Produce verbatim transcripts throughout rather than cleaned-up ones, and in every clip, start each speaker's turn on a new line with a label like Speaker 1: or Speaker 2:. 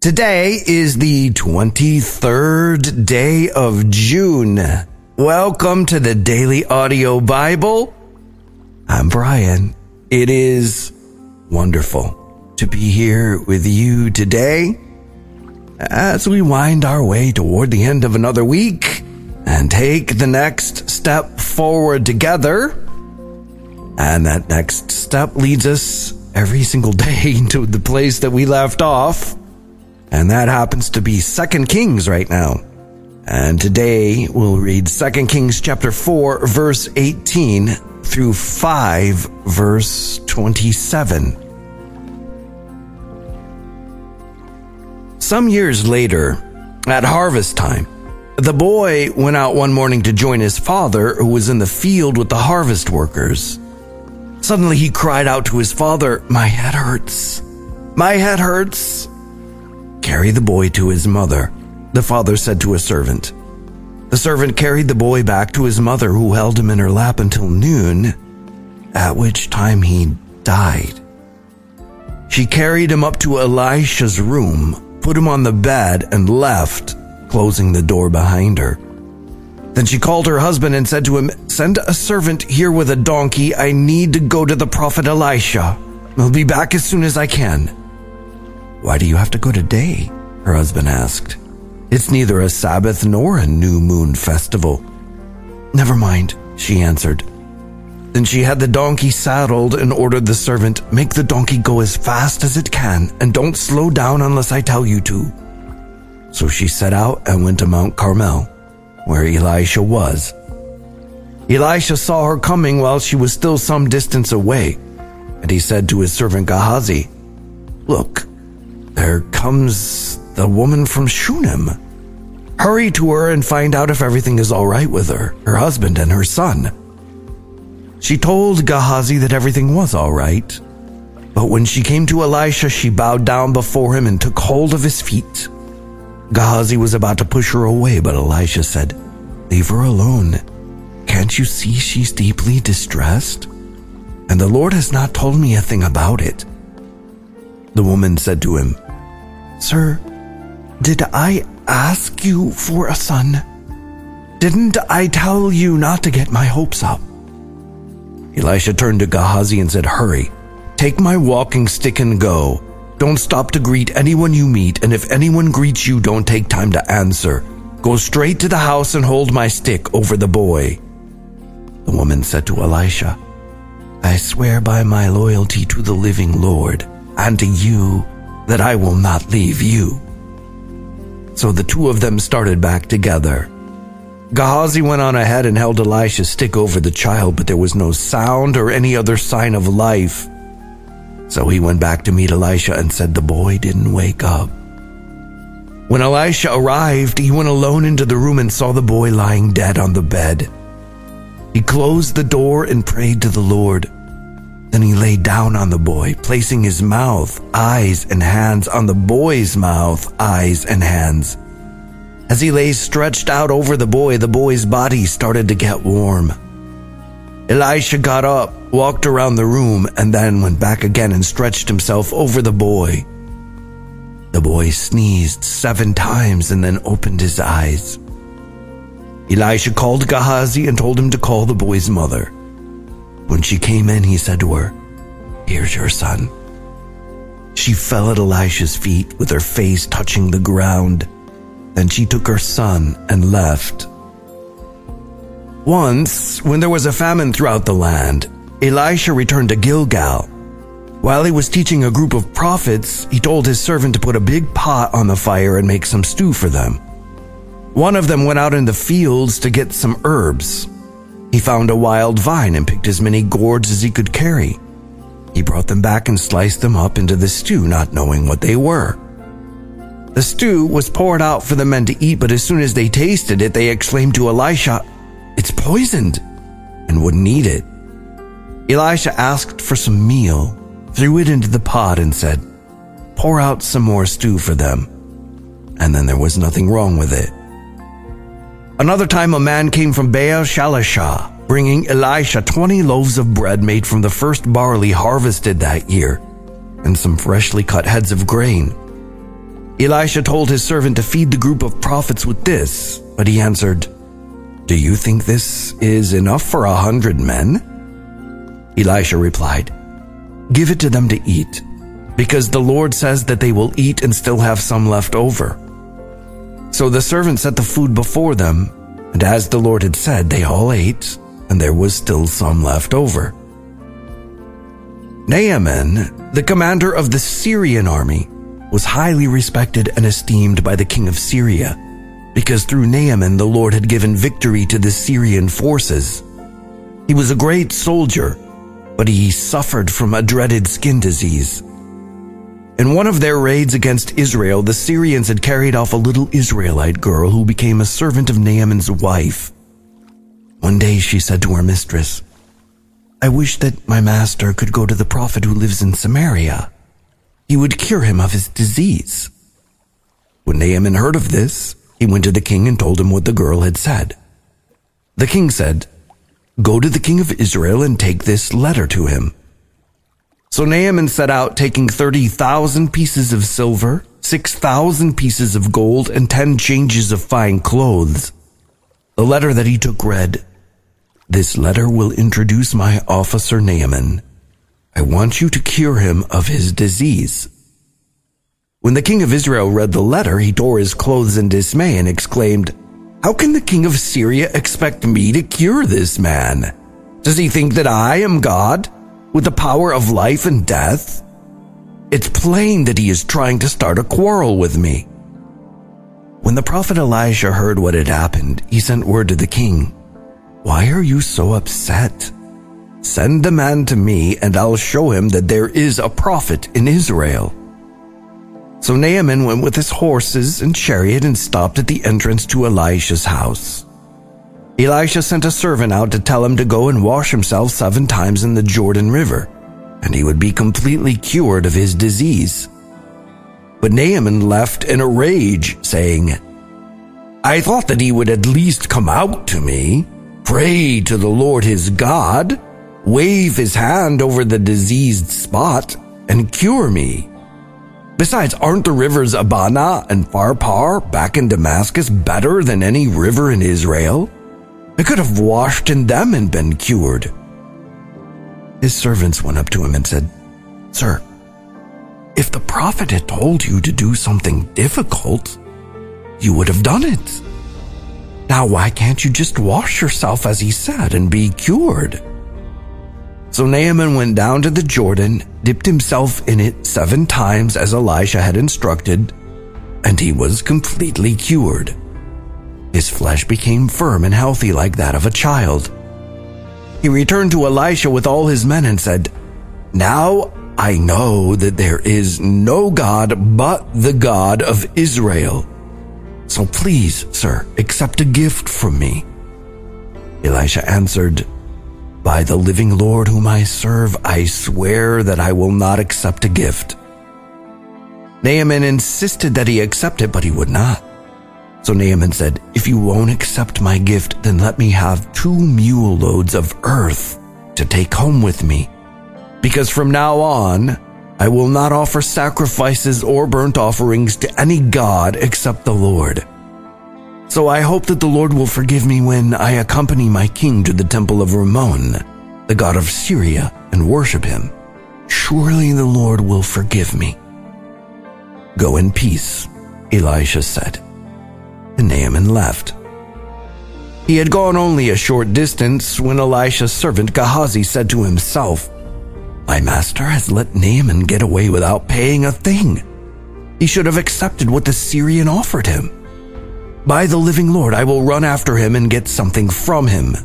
Speaker 1: Today is the twenty-third day of June. Welcome to the Daily Audio Bible. I'm Brian. It is wonderful to be here with you today as we wind our way toward the end of another week and take the next step forward together. And that next step leads us every single day to the place that we left off. And that happens to be Second Kings right now. And today we'll read Second Kings chapter four, verse eighteen through five, verse twenty-seven. Some years later, at harvest time, the boy went out one morning to join his father, who was in the field with the harvest workers. Suddenly he cried out to his father, "My head hurts. My head hurts." "Carry the boy to his mother," the father said to a servant. The servant carried the boy back to his mother, who held him in her lap until noon, at which time he died. She carried him up to Elisha's room, put him on the bed, and left, closing the door behind her. Then she called her husband and said to him, "Send a servant here with a donkey. I need to go to the prophet Elisha. I'll be back as soon as I can." "Why do you have to go today?" her husband asked. "It's neither a Sabbath nor a new moon festival." "Never mind," she answered. Then she had the donkey saddled and ordered the servant, "Make the donkey go as fast as it can, and don't slow down unless I tell you to." So she set out and went to Mount Carmel, where Elisha was. Elisha saw her coming while she was still some distance away, and he said to his servant Gehazi, "Look, there comes the woman from Shunem. Hurry to her and find out if everything is all right with her, her husband, and her son." She told Gehazi that everything was all right, but when she came to Elisha, she bowed down before him and took hold of his feet. Gehazi was about to push her away, but Elisha said, "Leave her alone. Can't you see she's deeply distressed? And the Lord has not told me a thing about it." The woman said to him, "Sir, did I ask you for a son? Didn't I tell you not to get my hopes up?" Elisha turned to Gehazi and said, "Hurry, take my walking stick and go. Don't stop to greet anyone you meet, and if anyone greets you, don't take time to answer. Go straight to the house and hold my stick over the boy." The woman said to Elisha, "I swear by my loyalty to the living Lord and to you that I will not leave you." So the two of them started back together. Gehazi went on ahead and held Elisha's stick over the child, but there was no sound or any other sign of life. So he went back to meet Elisha and said the boy didn't wake up. When Elisha arrived, he went alone into the room and saw the boy lying dead on the bed. He closed the door and prayed to the Lord. Then he lay down on the boy, placing his mouth, eyes, and hands on the boy's mouth, eyes, and hands. As he lay stretched out over the boy, the boy's body started to get warm. Elisha got up, walked around the room, and then went back again and stretched himself over the boy. The boy sneezed seven times and then opened his eyes. Elisha called Gehazi and told him to call the boy's mother. When she came in, he said to her, "Here's your son." She fell at Elisha's feet with her face touching the ground. Then she took her son and left. Once, when there was a famine throughout the land, Elisha returned to Gilgal. While he was teaching a group of prophets, he told his servant to put a big pot on the fire and make some stew for them. One of them went out in the fields to get some herbs. He found a wild vine and picked as many gourds as he could carry. He brought them back and sliced them up into the stew, not knowing what they were. The stew was poured out for the men to eat, but as soon as they tasted it, they exclaimed to Elisha, "It's poisoned," and wouldn't eat it. Elisha asked for some meal, threw it into the pot, and said, "Pour out some more stew for them." And then there was nothing wrong with it. Another time a man came from Baal Shalishah, bringing Elisha twenty loaves of bread made from the first barley harvested that year, and some freshly cut heads of grain. Elisha told his servant to feed the group of prophets with this, but he answered, "Do you think this is enough for a hundred men?" Elisha replied, "Give it to them to eat, because the Lord says that they will eat and still have some left over." So the servant set the food before them, and as the Lord had said, they all ate, and there was still some left over. Naaman, the commander of the Syrian army, was highly respected and esteemed by the king of Syria, because through Naaman the Lord had given victory to the Syrian forces. He was a great soldier, but he suffered from a dreaded skin disease. In one of their raids against Israel, the Syrians had carried off a little Israelite girl who became a servant of Naaman's wife. One day she said to her mistress, "I wish that my master could go to the prophet who lives in Samaria. He would cure him of his disease." When Naaman heard of this, he went to the king and told him what the girl had said. The king said, "Go to the king of Israel and take this letter to him." So Naaman set out, taking thirty thousand pieces of silver, six thousand pieces of gold, and ten changes of fine clothes. The letter that he took read, "This letter will introduce my officer Naaman. I want you to cure him of his disease." When the king of Israel read the letter, he tore his clothes in dismay and exclaimed, "How can the king of Syria expect me to cure this man? Does he think that I am God, with the power of life and death? It's plain that he is trying to start a quarrel with me." When the prophet Elisha heard what had happened, he sent word to the king, "Why are you so upset? Send the man to me, and I'll show him that there is a prophet in Israel." So Naaman went with his horses and chariot and stopped at the entrance to Elisha's house. Elisha sent a servant out to tell him to go and wash himself seven times in the Jordan River, and he would be completely cured of his disease. But Naaman left in a rage, saying, "I thought that he would at least come out to me, pray to the Lord his God, wave his hand over the diseased spot, and cure me. Besides, aren't the rivers Abana and Pharpar back in Damascus better than any river in Israel? I could have washed in them and been cured." His servants went up to him and said, "Sir, if the prophet had told you to do something difficult, you would have done it. Now why can't you just wash yourself as he said and be cured?" So Naaman went down to the Jordan, dipped himself in it seven times as Elisha had instructed, and he was completely cured. His flesh became firm and healthy like that of a child. He returned to Elisha with all his men and said, "Now I know that there is no God but the God of Israel. So please, sir, accept a gift from me." Elisha answered, "By the living Lord whom I serve, I swear that I will not accept a gift." Naaman insisted that he accept it, but he would not. So Naaman said, "If you won't accept my gift, then let me have two mule loads of earth to take home with me, because from now on I will not offer sacrifices or burnt offerings to any god except the Lord. So I hope that the Lord will forgive me when I accompany my king to the temple of Rimmon, the god of Syria, and worship him. Surely the Lord will forgive me." "Go in peace," Elisha said. And Naaman left. He had gone only a short distance when Elisha's servant Gehazi said to himself, "My master has let Naaman get away without paying a thing. He should have accepted what the Syrian offered him. By the living Lord, I will run after him and get something from him."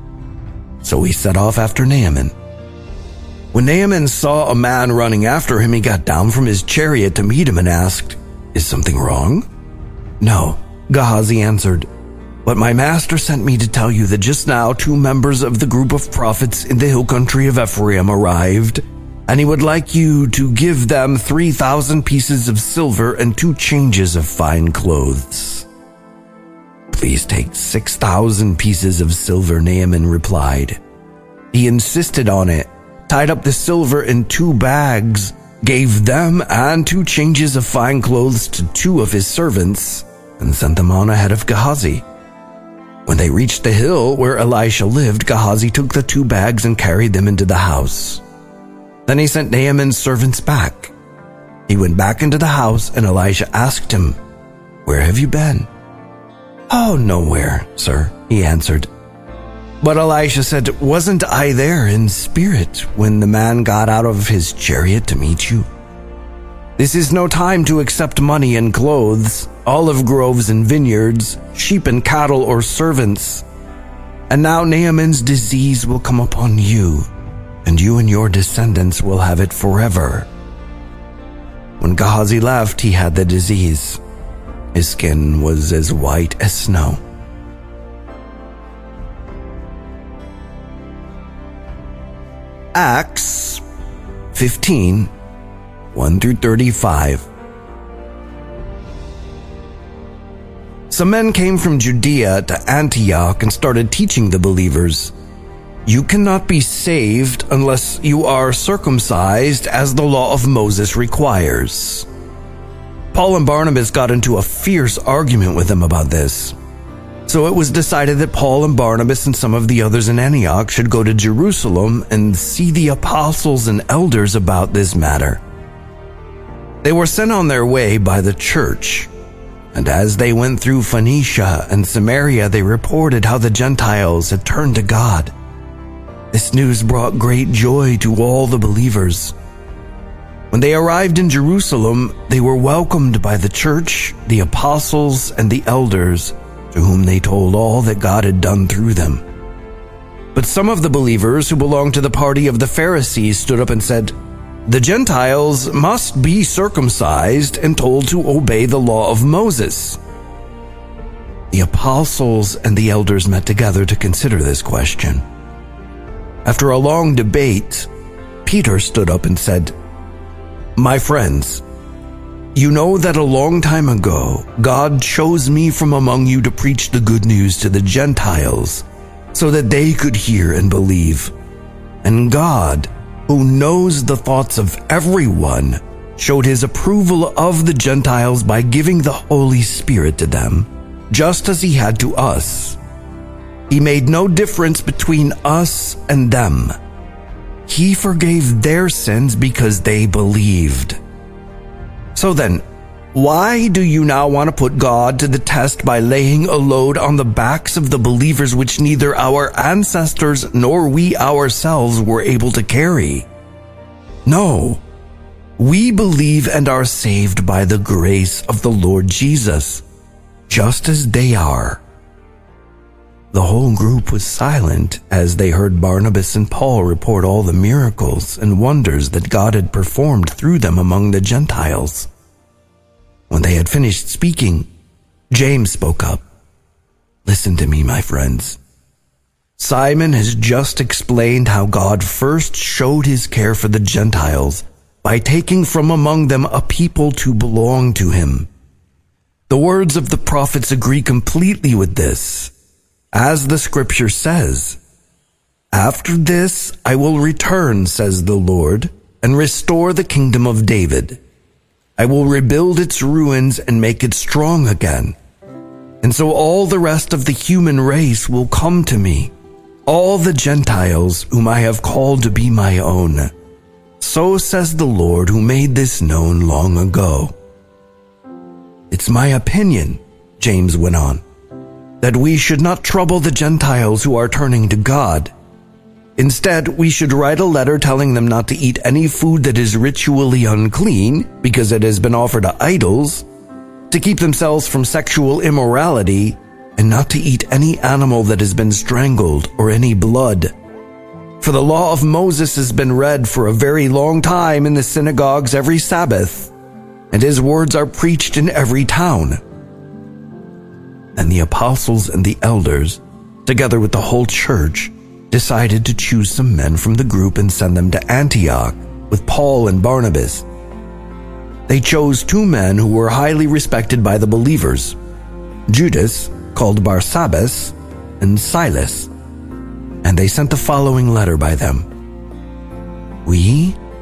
Speaker 1: So he set off after Naaman. When Naaman saw a man running after him, he got down from his chariot to meet him and asked, "Is something wrong?" "No," Gehazi answered, "but my master sent me to tell you that just now two members of the group of prophets in the hill country of Ephraim arrived, and he would like you to give them three thousand pieces of silver and two changes of fine clothes." "Please take six thousand pieces of silver," Naaman replied. He insisted on it, tied up the silver in two bags, gave them and two changes of fine clothes to two of his servants, and sent them on ahead of Gehazi. When they reached the hill where Elisha lived, Gehazi took the two bags and carried them into the house. Then he sent Naaman's servants back. He went back into the house, and Elisha asked him, "Where have you been?" "Oh, nowhere, sir," he answered. But Elisha said, "Wasn't I there in spirit when the man got out of his chariot to meet you? This is no time to accept money and clothes, olive groves and vineyards, sheep and cattle or servants. And now Naaman's disease will come upon you, and you and your descendants will have it forever." When Gehazi left, he had the disease. His skin was as white as snow. Acts fifteen, one through thirty-five. Some men came from Judea to Antioch and started teaching the believers, "You cannot be saved unless you are circumcised as the law of Moses requires." Paul and Barnabas got into a fierce argument with them about this. So it was decided that Paul and Barnabas and some of the others in Antioch should go to Jerusalem and see the apostles and elders about this matter. They were sent on their way by the church, and as they went through Phoenicia and Samaria, they reported how the Gentiles had turned to God. This news brought great joy to all the believers. When they arrived in Jerusalem, they were welcomed by the church, the apostles, and the elders, to whom they told all that God had done through them. But some of the believers who belonged to the party of the Pharisees stood up and said, "The Gentiles must be circumcised and told to obey the law of Moses." The apostles and the elders met together to consider this question. After a long debate, Peter stood up and said, "My friends, you know that a long time ago, God chose me from among you to preach the good news to the Gentiles, so that they could hear and believe. And God, who knows the thoughts of everyone, showed his approval of the Gentiles by giving the Holy Spirit to them, just as he had to us. He made no difference between us and them. He forgave their sins because they believed. So then, why do you now want to put God to the test by laying a load on the backs of the believers which neither our ancestors nor we ourselves were able to carry? No, we believe and are saved by the grace of the Lord Jesus, just as they are." The whole group was silent as they heard Barnabas and Paul report all the miracles and wonders that God had performed through them among the Gentiles. When they had finished speaking, James spoke up. "Listen to me, my friends. Simon has just explained how God first showed his care for the Gentiles by taking from among them a people to belong to him. The words of the prophets agree completely with this. As the scripture says, 'After this I will return, says the Lord, and restore the kingdom of David. I will rebuild its ruins and make it strong again. And so all the rest of the human race will come to me, all the Gentiles whom I have called to be my own. So says the Lord who made this known long ago.'" "It's my opinion," James went on, "that we should not trouble the Gentiles who are turning to God. Instead, we should write a letter telling them not to eat any food that is ritually unclean because it has been offered to idols, to keep themselves from sexual immorality, and not to eat any animal that has been strangled or any blood. For the law of Moses has been read for a very long time in the synagogues every Sabbath, and his words are preached in every town." And the apostles and the elders, together with the whole church, decided to choose some men from the group and send them to Antioch with Paul and Barnabas. They chose two men who were highly respected by the believers, Judas, called Barsabbas, and Silas. And they sent the following letter by them. "We,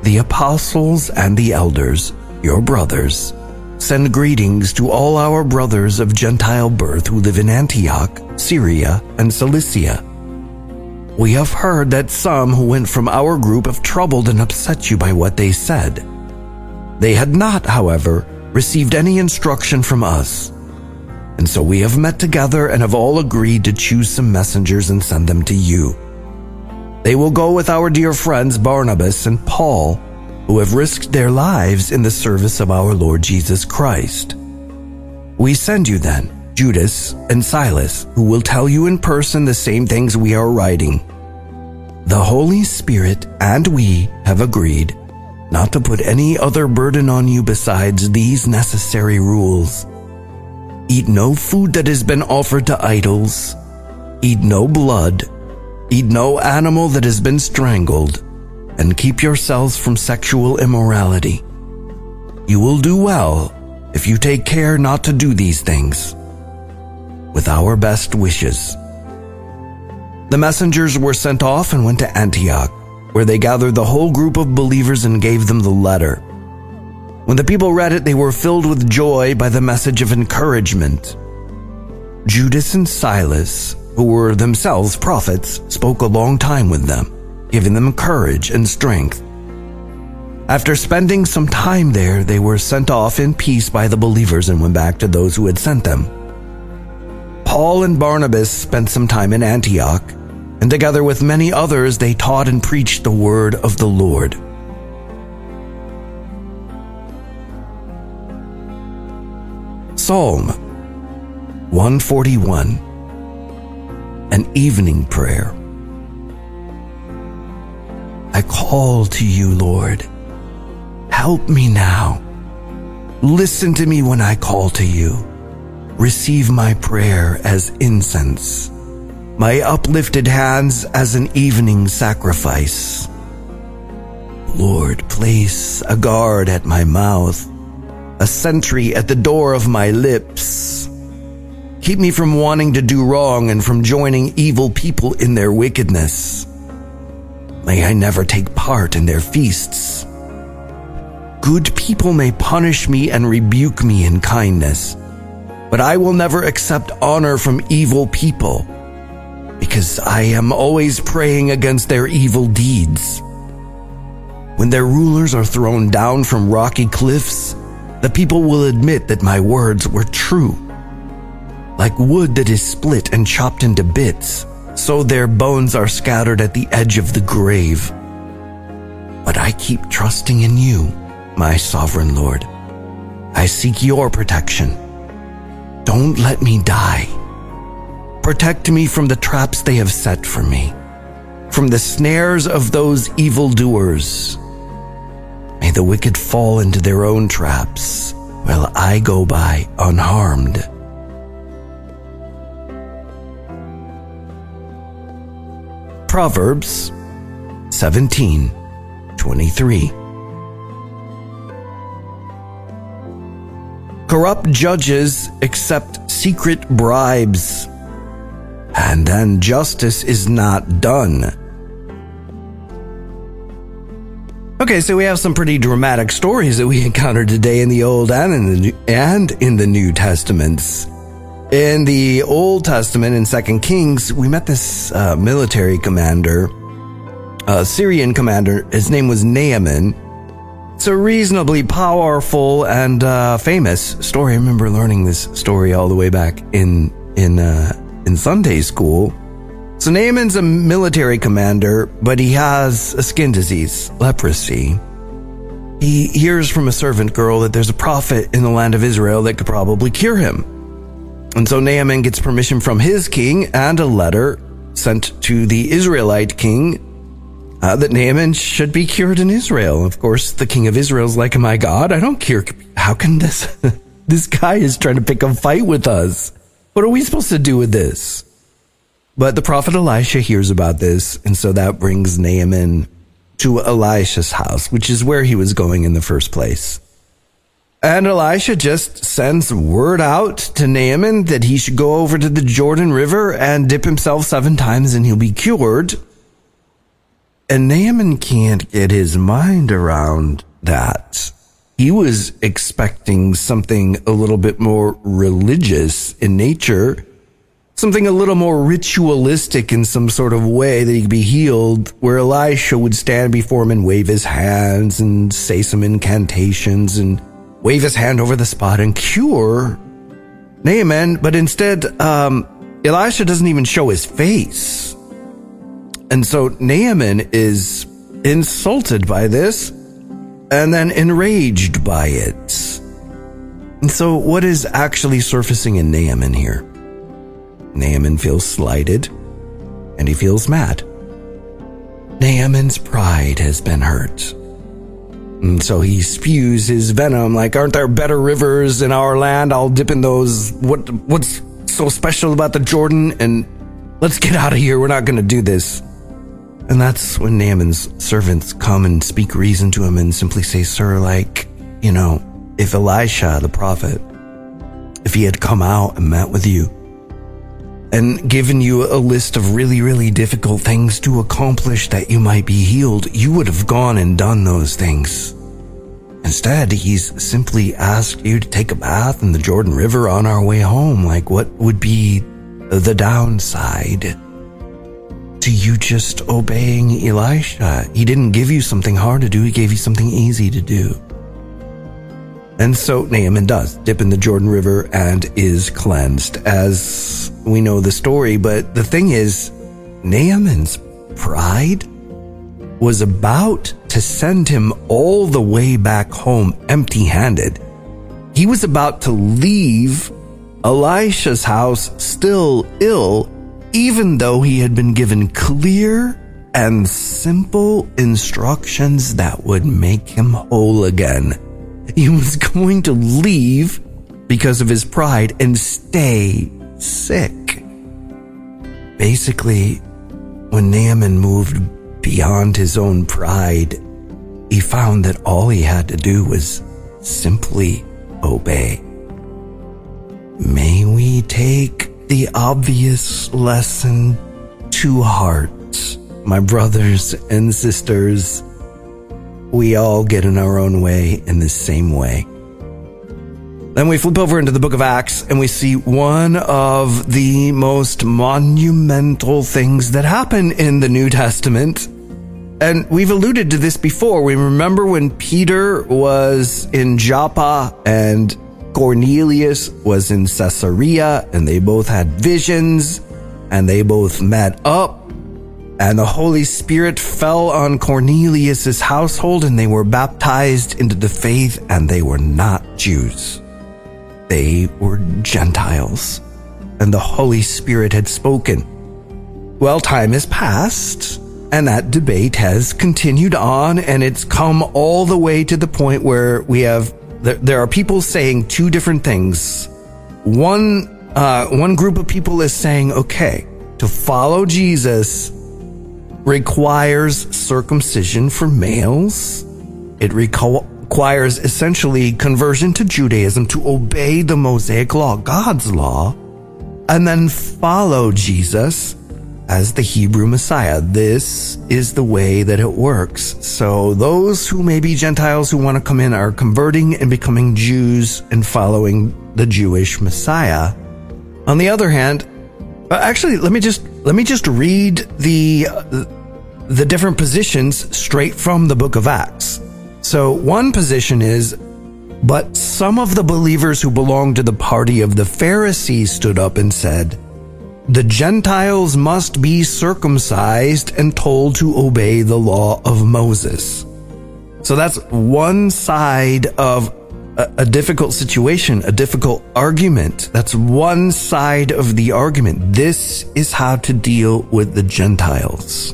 Speaker 1: the apostles and the elders, your brothers, send greetings to all our brothers of Gentile birth who live in Antioch, Syria, and Cilicia. We have heard that some who went from our group have troubled and upset you by what they said. They had not, however, received any instruction from us. And so we have met together and have all agreed to choose some messengers and send them to you. They will go with our dear friends Barnabas and Paul, who have risked their lives in the service of our Lord Jesus Christ. We send you then Judas and Silas, who will tell you in person the same things we are writing. The Holy Spirit and we have agreed not to put any other burden on you besides these necessary rules. Eat no food that has been offered to idols. Eat no blood. Eat no animal that has been strangled. And keep yourselves from sexual immorality. You will do well if you take care not to do these things. With our best wishes. The messengers were sent off and went to Antioch, where they gathered the whole group of believers and gave them the letter. When the people read it, they were filled with joy by the message of encouragement. Judas and Silas, who were themselves prophets, spoke a long time with them, giving them courage and strength. After spending some time there, they were sent off in peace by the believers and went back to those who had sent them. Paul and Barnabas spent some time in Antioch, and together with many others they taught and preached the word of the Lord. Psalm one forty-one, an evening prayer. I call to you, Lord. Help me now. Listen to me when I call to you. Receive my prayer as incense, my uplifted hands as an evening sacrifice. Lord, place a guard at my mouth, a sentry at the door of my lips. Keep me from wanting to do wrong and from joining evil people in their wickedness. May I never take part in their feasts. Good people may punish me and rebuke me in kindness, but I will never accept honor from evil people, because I am always praying against their evil deeds. When their rulers are thrown down from rocky cliffs, the people will admit that my words were true. Like wood that is split and chopped into bits, so their bones are scattered at the edge of the grave. But I keep trusting in you, my sovereign Lord. I seek your protection. Don't let me die. Protect me from the traps they have set for me, from the snares of those evildoers. May the wicked fall into their own traps, while I go by unharmed. Proverbs seventeen twenty-three. Corrupt judges accept secret bribes, and then justice is not done. Okay, so we have some pretty dramatic stories that we encountered today in the Old and in the New, and in the New Testaments. In the Old Testament, in Second Kings, we met this uh, military commander, a Syrian commander. His name was Naaman. It's a reasonably powerful and uh, famous story. I remember learning this story all the way back in in uh, in Sunday school. So Naaman's a military commander, but he has a skin disease, leprosy. He hears from a servant girl that there's a prophet in the land of Israel that could probably cure him. And so Naaman gets permission from his king and a letter sent to the Israelite king uh, that Naaman should be cured in Israel. Of course, the king of Israel's like, my God, I don't cure. How can this, this guy is trying to pick a fight with us. What are we supposed to do with this? But the prophet Elisha hears about this, and so that brings Naaman to Elisha's house, which is where he was going in the first place. And Elisha just sends word out to Naaman that he should go over to the Jordan River and dip himself seven times and he'll be cured. And Naaman can't get his mind around that. He was expecting something a little bit more religious in nature, something a little more ritualistic in some sort of way that he could be healed, where Elisha would stand before him and wave his hands and say some incantations and wave his hand over the spot and cure Naaman. But instead, um, Elisha doesn't even show his face. And so Naaman is insulted by this and then enraged by it. And so what is actually surfacing in Naaman here? Naaman feels slighted and he feels mad. Naaman's pride has been hurt. And so he spews his venom like, aren't there better rivers in our land? I'll dip in those. What What's so special about the Jordan? And let's get out of here. We're not going to do this. And that's when Naaman's servants come and speak reason to him and simply say, sir, like, you know, if Elisha, the prophet, if he had come out and met with you and given you a list of really, really difficult things to accomplish that you might be healed, you would have gone and done those things. Instead, he's simply asked you to take a bath in the Jordan River on our way home. Like, what would be the downside to you just obeying Elisha? He didn't give you something hard to do. He gave you something easy to do. And so Naaman does dip in the Jordan River and is cleansed, as we know the story. But the thing is, Naaman's pride was about to send him all the way back home empty-handed. He was about to leave Elisha's house still ill, even though he had been given clear and simple instructions that would make him whole again. He was going to leave because of his pride and stay sick. Basically, when Naaman moved beyond his own pride, he found that all he had to do was simply obey. May we take the obvious lesson to heart, my brothers and sisters. We all get in our own way in the same way. Then we flip over into the book of Acts and we see one of the most monumental things that happen in the New Testament. And we've alluded to this before. We remember when Peter was in Joppa and Cornelius was in Caesarea, and they both had visions, and they both met up, and the Holy Spirit fell on Cornelius's household, and they were baptized into the faith, and they were not Jews. They were Gentiles, and the Holy Spirit had spoken. Well, time has passed, and that debate has continued on, and it's come all the way to the point where we have There, there are people saying two different things. One, uh, one group of people is saying, okay, to follow Jesus requires circumcision for males. It reco- requires essentially conversion to Judaism, to obey the Mosaic law, God's law, and then follow Jesus as the Hebrew Messiah. This is the way that it works. So those who may be Gentiles who want to come in are converting and becoming Jews and following the Jewish Messiah. On the other hand, actually, let me just let me just read the the different positions straight from the book of Acts. So one position is, but some of the believers who belonged to the party of the Pharisees stood up and said, the Gentiles must be circumcised and told to obey the law of Moses. So that's one side of a, a difficult situation, a difficult argument. That's one side of the argument. This is how to deal with the Gentiles.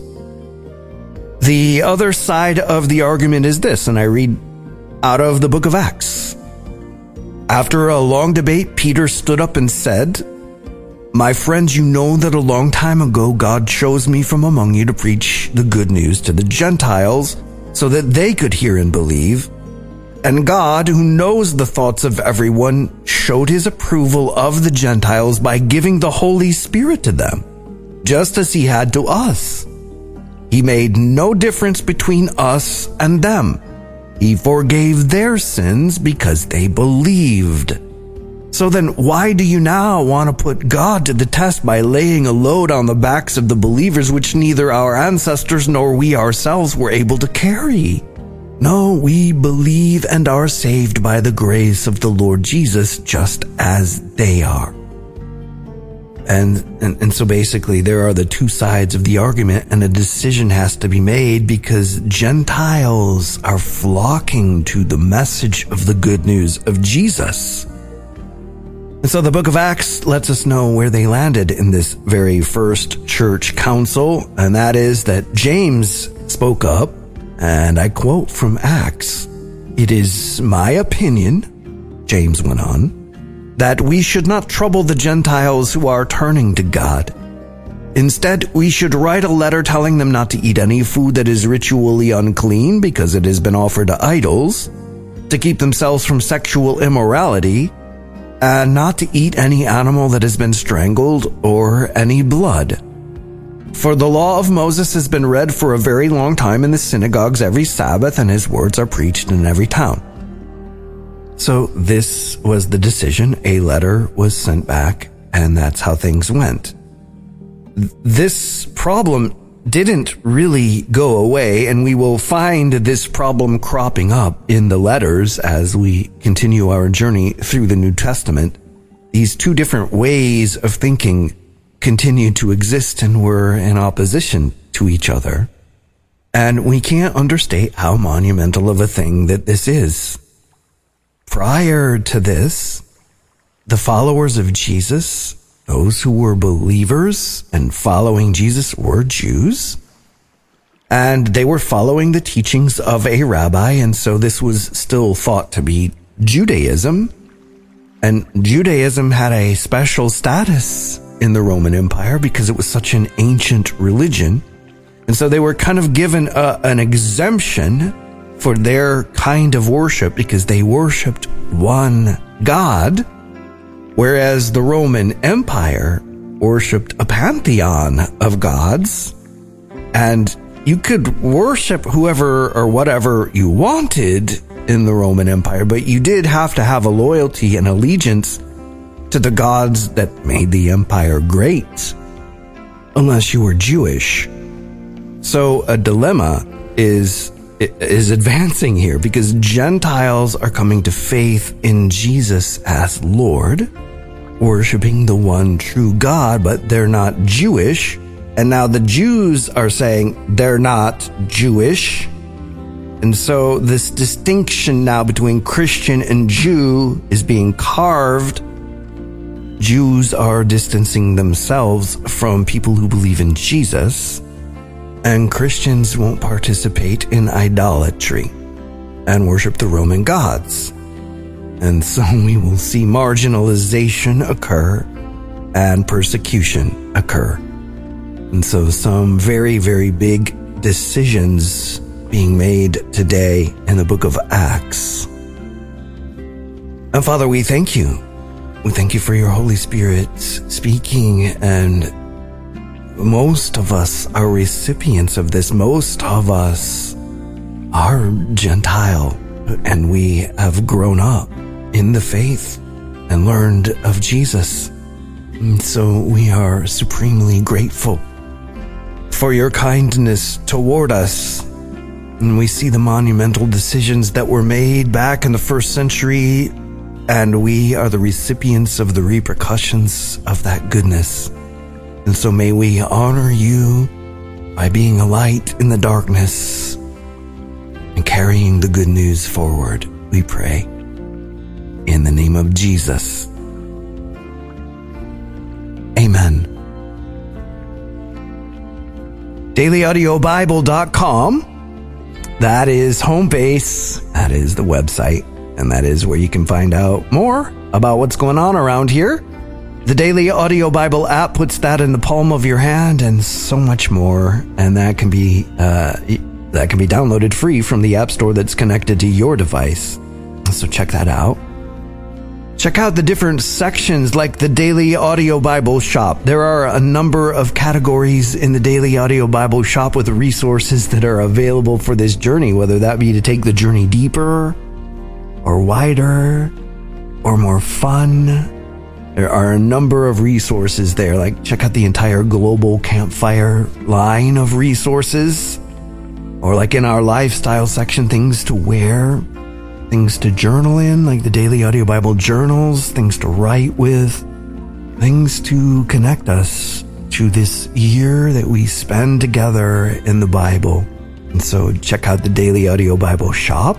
Speaker 1: The other side of the argument is this, and I read out of the book of Acts. After a long debate, Peter stood up and said, my friends, you know that a long time ago God chose me from among you to preach the good news to the Gentiles so that they could hear and believe. And God, who knows the thoughts of everyone, showed his approval of the Gentiles by giving the Holy Spirit to them, just as he had to us. He made no difference between us and them. He forgave their sins because they believed. So then why do you now want to put God to the test by laying a load on the backs of the believers which neither our ancestors nor we ourselves were able to carry? No, we believe and are saved by the grace of the Lord Jesus just as they are. And, and and so basically there are the two sides of the argument, and a decision has to be made because Gentiles are flocking to the message of the good news of Jesus. And so the book of Acts lets us know where they landed in this very first church council, and that is that James spoke up, and I quote from Acts, "It is my opinion," James went on, "that we should not trouble the Gentiles who are turning to God. Instead, we should write a letter telling them not to eat any food that is ritually unclean because it has been offered to idols, to keep themselves from sexual immorality, and not to eat any animal that has been strangled or any blood. For the law of Moses has been read for a very long time in the synagogues every Sabbath, and his words are preached in every town." So this was the decision. A letter was sent back, and that's how things went. This problem didn't really go away, and we will find this problem cropping up in the letters as we continue our journey through the New Testament. These two different ways of thinking continue to exist and were in opposition to each other. And we can't understate how monumental of a thing that this is. Prior to this, the followers of Jesus, those who were believers and following Jesus, were Jews, and they were following the teachings of a rabbi, and so this was still thought to be Judaism, and Judaism had a special status in the Roman Empire because it was such an ancient religion, and so they were kind of given a, an exemption for their kind of worship because they worshipped one God, whereas the Roman Empire worshipped a pantheon of gods, and you could worship whoever or whatever you wanted in the Roman Empire, but you did have to have a loyalty and allegiance to the gods that made the empire great, unless you were Jewish. So a dilemma is is advancing here because Gentiles are coming to faith in Jesus as Lord, worshiping the one true God, but they're not Jewish. And now the Jews are saying they're not Jewish. And so this distinction now between Christian and Jew is being carved. Jews are distancing themselves from people who believe in Jesus, and Christians won't participate in idolatry and worship the Roman gods. And so we will see marginalization occur and persecution occur. And so some very, very big decisions being made today in the book of Acts. And Father, we thank you. We thank you for your Holy Spirit speaking, and most of us are recipients of this. Most of us are Gentile, and we have grown up in the faith and learned of Jesus. And so we are supremely grateful for your kindness toward us. And we see the monumental decisions that were made back in the first century, and we are the recipients of the repercussions of that goodness. And so may we honor you by being a light in the darkness and carrying the good news forward, we pray. In the name of Jesus. Amen. daily audio bible dot com. That is home base. That is the website. And that is where you can find out more about what's going on around here. The Daily Audio Bible app puts that in the palm of your hand, and so much more. And that can be uh, that can be downloaded free from the app store that's connected to your device. So check that out. Check out the different sections like the Daily Audio Bible Shop. There are a number of categories in the Daily Audio Bible Shop with resources that are available for this journey, whether that be to take the journey deeper or wider or more fun. There are a number of resources there. Like, check out the entire Global Campfire line of resources. Or like in our lifestyle section, things to wear, things to journal in, like the Daily Audio Bible journals, things to write with, things to connect us to this year that we spend together in the Bible. And so check out the Daily Audio Bible Shop.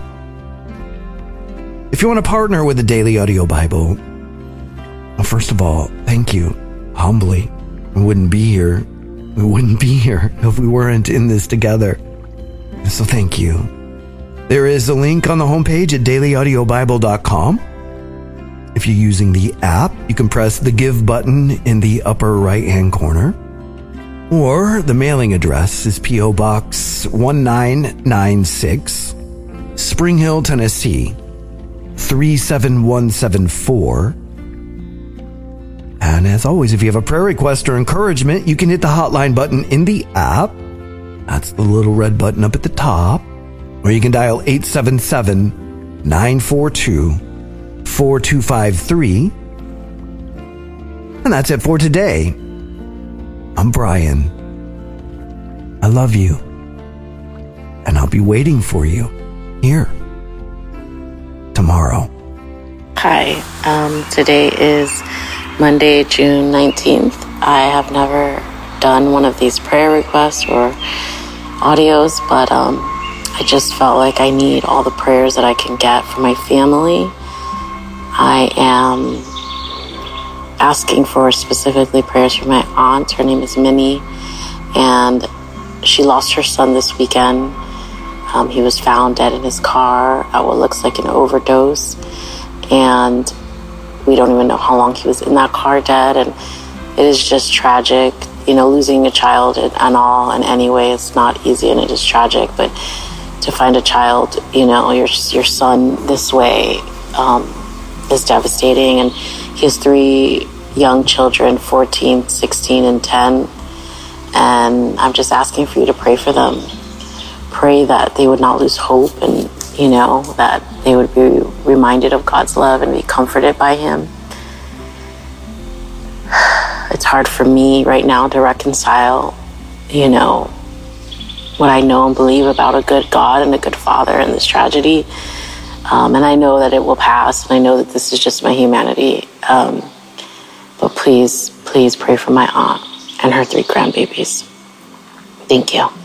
Speaker 1: If you want to partner with the Daily Audio Bible, well, first of all, thank you, humbly. We wouldn't be here. We wouldn't be here if we weren't in this together. So thank you. There is a link on the homepage at daily audio bible dot com. If you're using the app, you can press the Give button in the upper right-hand corner. Or the mailing address is P O Box one nine nine six, Spring Hill, Tennessee, three seven one seven four. And as always, if you have a prayer request or encouragement, you can hit the hotline button in the app. That's the little red button up at the top. Or you can dial eight seven seven, nine four two, four two five three. And that's it for today. I'm Brian. I love you. And I'll be waiting for you here tomorrow.
Speaker 2: Hi, um, today is Monday, June nineteenth. I have never done one of these prayer requests or audios, but um, I just felt like I need all the prayers that I can get for my family. I am asking for specifically prayers for my aunt. Her name is Minnie, and she lost her son this weekend. Um, he was found dead in his car at what looks like an overdose, and we don't even know how long he was in that car dead, and it is just tragic. You know, losing a child and, and all in any way is not easy, and it is tragic, but to find a child, you know, your your son this way um, is devastating. And he has three young children, fourteen, sixteen, and ten. And I'm just asking for you to pray for them. Pray that they would not lose hope, and, you know, that they would be reminded of God's love and be comforted by him. It's hard for me right now to reconcile, you know, what I know and believe about a good God and a good Father in this tragedy. Um, and I know that it will pass, and I know that this is just my humanity. Um, but please, please pray for my aunt and her three grandbabies. Thank you.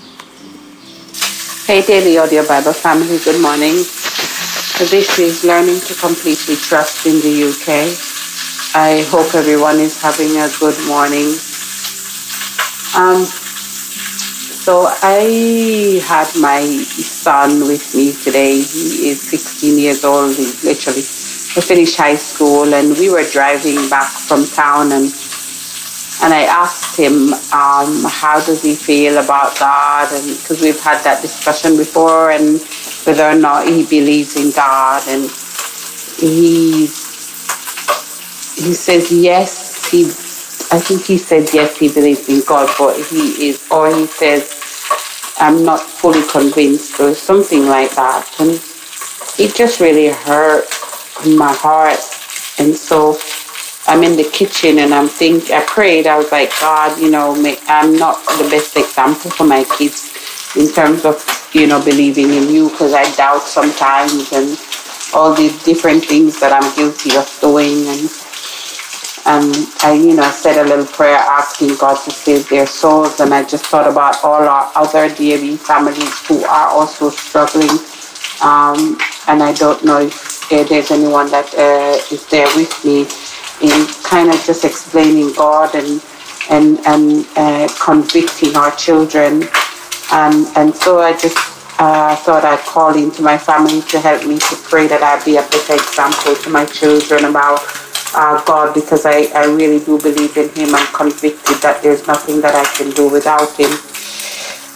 Speaker 3: Hey, Daily Audio Bible family, good morning. So this is Learning to Completely Trust in the U K. I hope everyone is having a good morning. Um, so I had my son with me today. He is sixteen years old. He's literally he finished high school, and we were driving back from town, and and I asked him um, how does he feel about God, and because we've had that discussion before, and whether or not he believes in God, and he. He says yes, he, I think he said yes, he believes in God, but he is, or he says, I'm not fully convinced, or something like that. And it just really hurt my heart. And so I'm in the kitchen and I'm think I prayed, I was like, God, you know, I'm not the best example for my kids in terms of, you know, believing in you, because I doubt sometimes, and all these different things that I'm guilty of doing. And And I, you know, said a little prayer asking God to save their souls. And I just thought about all our other D A B families who are also struggling. Um, and I don't know if uh, there's anyone that uh, is there with me in kind of just explaining God and and and uh, convicting our children. And and so I just uh, thought I'd call into my family to help me to pray that I'd be a better example to my children about Uh, God, because I, I really do believe in him. I'm convicted that there's nothing that I can do without him.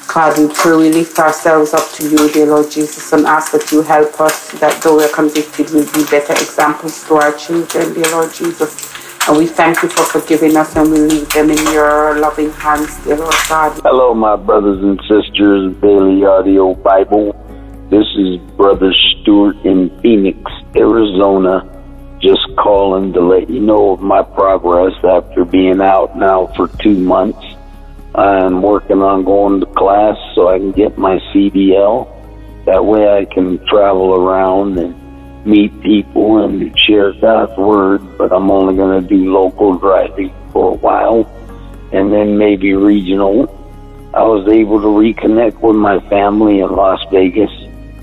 Speaker 3: God, we pray we lift ourselves up to you, dear Lord Jesus, and ask that you help us, that though we're convicted, we'll be better examples to our children, dear Lord Jesus. And we thank you for forgiving us, and we leave them in your loving hands, dear Lord God.
Speaker 4: Hello, my brothers and sisters, Daily Audio Bible. This is Brother Stewart in Phoenix, Arizona, just calling to let you know of my progress after being out now for two months. I'm working on going to class so I can get my C D L. That way I can travel around and meet people and share God's word, but I'm only going to do local driving for a while and then maybe regional. I was able to reconnect with my family in Las Vegas.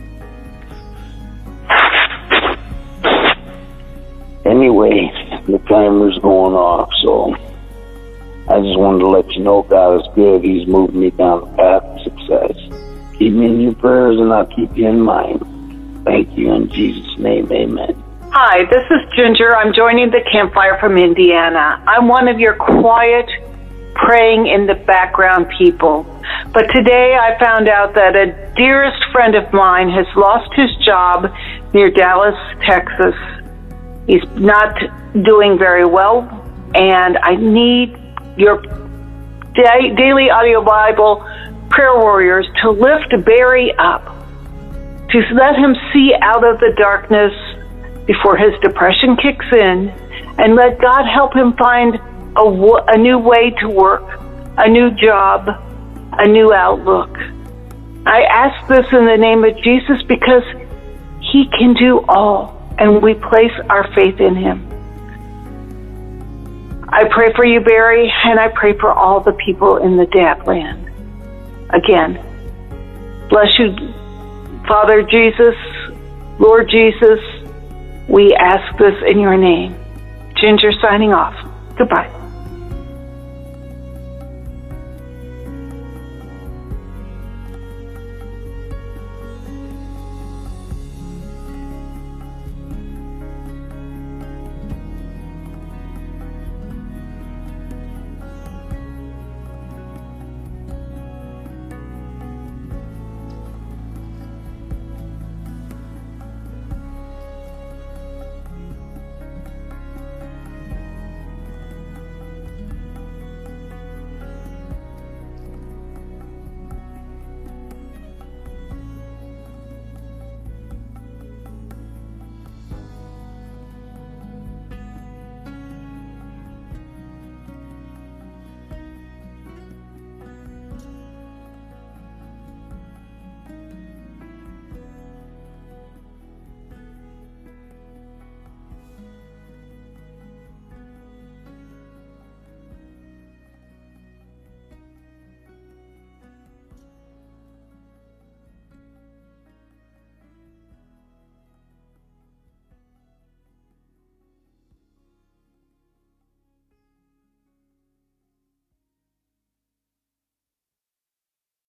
Speaker 4: Anyway, the timer's going off, so I just wanted to let you know God is good. He's moving me down the path of success. Keep me in your prayers, and I'll keep you in mind. Thank you in Jesus' name, amen.
Speaker 5: Hi, this is Ginger. I'm joining the campfire from Indiana. I'm one of your quiet, praying in the background people. But today I found out that a dearest friend of mine has lost his job near Dallas, Texas. He's not doing very well, and I need your da- Daily Audio Bible prayer warriors to lift Barry up, to let him see out of the darkness before his depression kicks in, and let God help him find a, w- a new way to work, a new job, a new outlook. I ask this in the name of Jesus because he can do all, and we place our faith in him. I pray for you, Barry, and I pray for all the people in the Dad land. Again, bless you, Father Jesus, Lord Jesus. We ask this in your name. Ginger signing off. Goodbye.